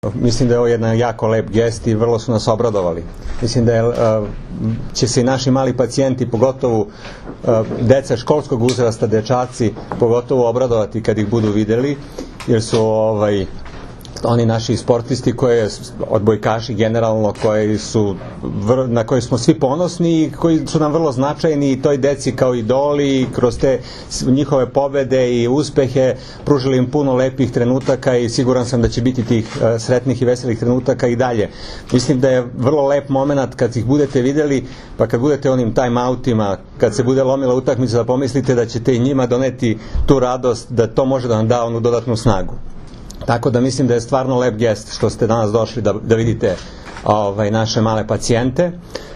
Mislim da je ovo jedan jako lep gest i vrlo su nas obradovali. Mislim da će se i naši mali pacijenti, pogotovo deca školskog uzrasta, dečaci, pogotovo obradovati kad ih budu videli, jer su oni naši sportisti, odbojkaši generalno, na koje smo svi ponosni i koji su nam vrlo značajni i toj deci kao idoli i kroz te njihove pobede i uspehe pružili im puno lepih trenutaka i siguran sam da će biti tih sretnih i veselih trenutaka i dalje. Mislim da je vrlo lep moment kad ih budete videli, pa kad budete onim time-outima, kad se bude lomila utakmica, da pomislite da ćete i njima doneti tu radost, da to može da vam da onu dodatnu snagu. Tako da mislim da je stvarno lep gest što ste danas došli da vidite naše male pacijente.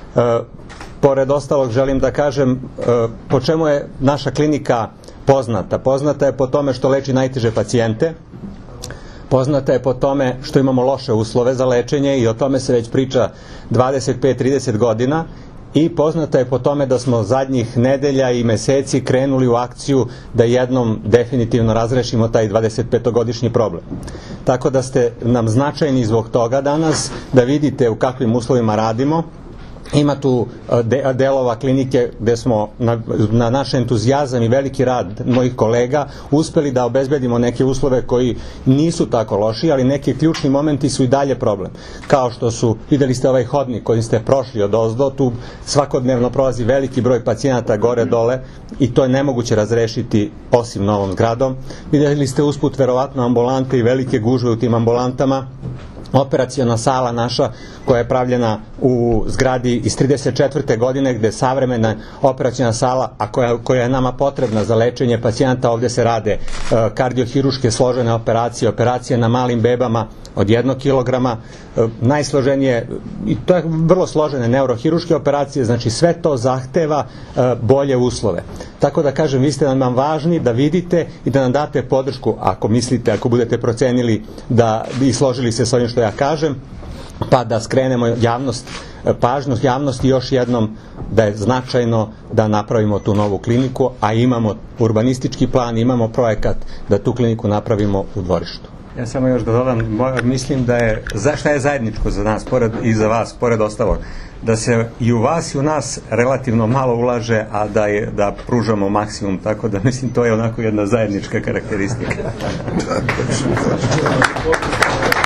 Pored ostalog želim da kažem po čemu je naša klinika poznata. Poznata je po tome što leči najteže pacijente, poznata je po tome što imamo loše uslove za lečenje i o tome se već priča 25-30 godina. I poznata je po tome da smo zadnjih nedelja i meseci krenuli u akciju da jednom definitivno razrešimo taj 25-godišnji problem. Tako da ste nam značajni zbog toga danas, da vidite u kakvim uslovima radimo. Ima tu delova klinike gde smo na naš entuzijazam i veliki rad mojih kolega uspeli da obezbedimo neke uslove koji nisu tako loši, ali neki ključni momenti su i dalje problem. Kao što su, videli ste ovaj hodnik kojim ste prošli od ozdo, tu svakodnevno prolazi veliki broj pacijenata gore dole i to je nemoguće razrešiti osim novom zgradom. Videli ste usput verovatno ambulante i velike gužve u tim ambulantama. Operaciona sala naša koja je pravljena u zgradi iz 34. godine gde je savremena operaciona sala, a koja je nama potrebna za lečenje pacijenta. Ovde se rade kardiohiruške složene operacije, operacije na malim bebama od 1 kilograma, najsloženije, i to je vrlo složene neurohiruške operacije, znači sve to zahteva bolje uslove. Tako da kažem, vi ste nam važni da vidite i da nam date podršku ako mislite, ako budete procenili i složili se s ovim što ja kažem, pa da skrenemo pažnju javnosti još jednom da je značajno da napravimo tu novu kliniku, a imamo urbanistički plan, imamo projekat da tu kliniku napravimo u dvorištu. Ja samo još da dodam, mislim da je, šta je zajedničko za nas i za vas, pored ostalog, da se i u vas i u nas relativno malo ulaže, a da pružamo maksimum, tako da mislim to je onako jedna zajednička karakteristika.